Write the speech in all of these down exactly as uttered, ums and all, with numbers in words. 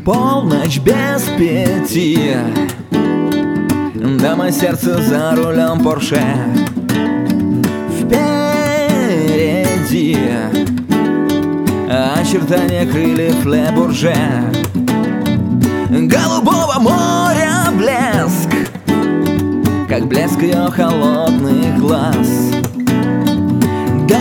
Полночь без пяти, дама сердце за рулем Порше. Впереди очертания крыльев Ле Бурже. Голубого моря блеск, как блеск ее холодных глаз. До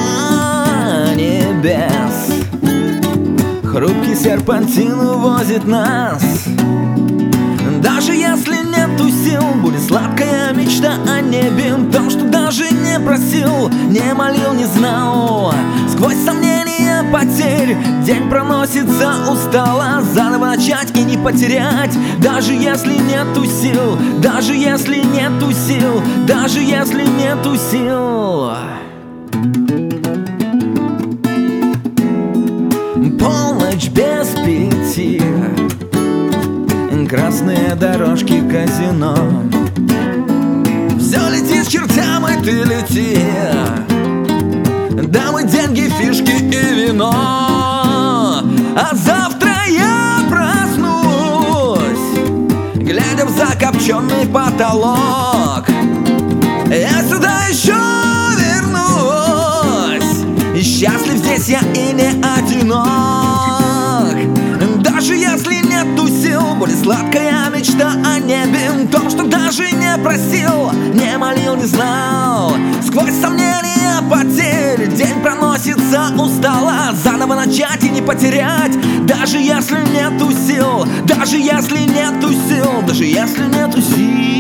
небес хрупкий серпантин увозит нас. Даже если нету сил, будет сладкая мечта о небе. То, что даже не просил, не молил, не знал. Сквозь сомнения потерь день проносится устало. Заново начать и не потерять. Даже если нету сил, даже если нету сил, даже если нету сил. Полночь без пяти, красные дорожки казино. Все летит к чертям, и ты лети. Дамы, деньги, фишки и вино. А завтра я проснусь, глядя в закопченный потолок. Я сюда еще вернусь, и счастлив здесь я и не одинок. Даже если нету сил, будет сладкая мечта о небе. То, что даже не просил, не молил, не знал. Сквозь сомнения потерь день проносится устало. Заново начать и не потерять. Даже если нету сил, даже если нету сил, даже если нету сил.